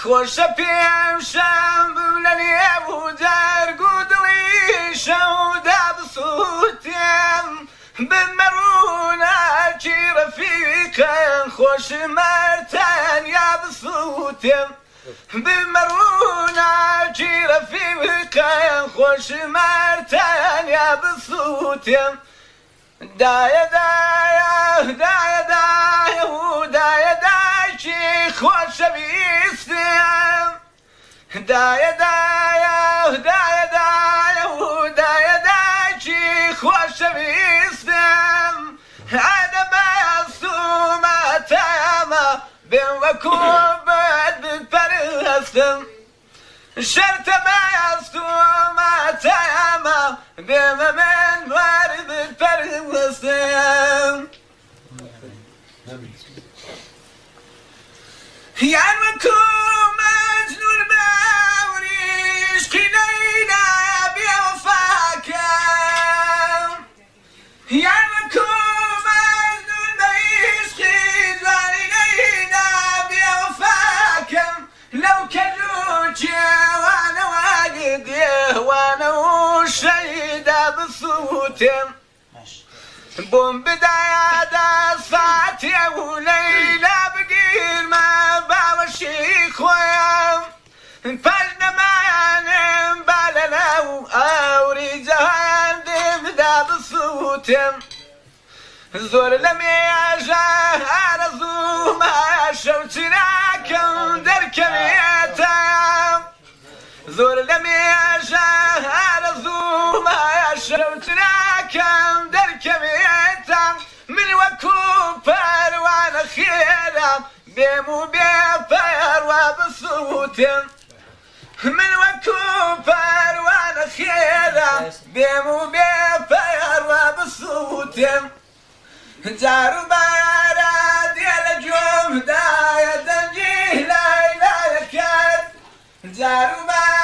خۆشە پێشەم بم لە نێو دەرگ و دڵی شەودا بسووتێم بمەڕووناکی ڕەفیقەن خۆشمەرتەن یا بسووتێم بمەڕووناکی ڕەفیقەن خۆشمەرتەن یا بسووتێم دایە دایە دایە دایە و دایە دایکی خۆشەویستم دایە دایە دایە دایە و دایە دایکی خۆشەویستم هەدە بەستومەتەمە بێم وەکو بەد بپەرستم شەرتە بەستومەتەمە بێمە من وەر بپەرستم یان وەکو مەجنون باوریشکی لەیلا بێوەفاکەم یان وەکو مەجنون بەعیشقی جوانی لەیلا بێوەفاکەم لەو کەلووکێوانەوە دێوانە و شەیدا بسووتێم بۆم بدایە دەساتێ و لەیلا بگیرمە باوەشی خۆیان پەل نەمایانم با لەناو ئەوری جەهاندمدا بسووتێم زۆر لە مێژە ئارەزوومە شەو چراکەم دەرکەوێتە زۆر لە مێژە ئارەزوومە شەو چراکەم دەرکەوێتە من وەکو پەروانە خێرم بێم و بێ پەروا بسووتێم من وەکو پەروانە خێرم بێم و بێ پەروا بسووتێم جار و بارە دێ لە جۆمدایە دەنگی لای لایەکەت جار و